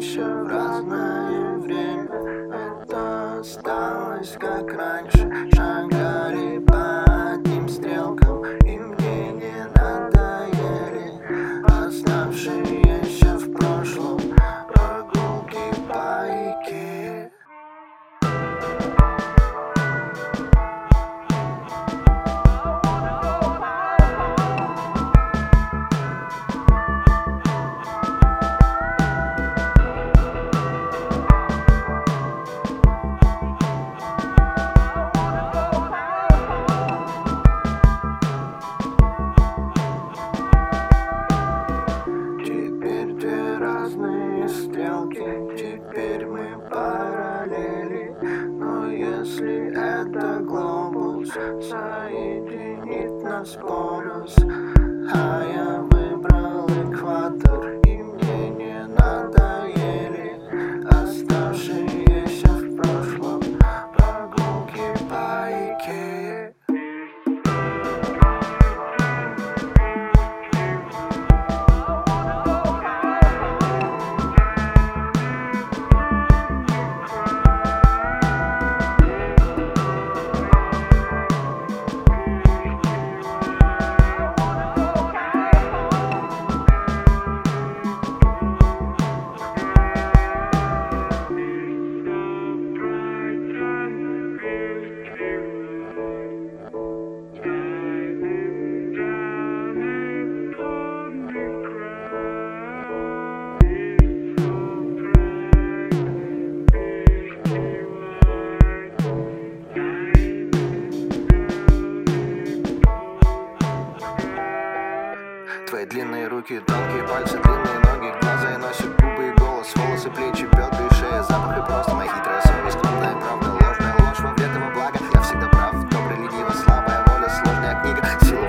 Встречаемся в разное время, это осталось как раньше. Шагали по одним стрелкам, и мне не надоели оставшиеся в прошлом прогулки по Икее. Теперь две разные стрелки, теперь мы параллели. Но если это глобус, соединит нас полюс. А я выбрал экватор, и мне не надоели оставшиеся в прошлом прогулки по Икее. Твои длинные руки, тонкие пальцы, длинные ноги, глаза и носик, губы и голос, волосы, плечи, бедра и шея, запах и просто моя хитрая совесть, умная правда, ложная ложь во вред его блага. Я всегда прав, добрый, ленивый, слабая воля, сложная книга, сила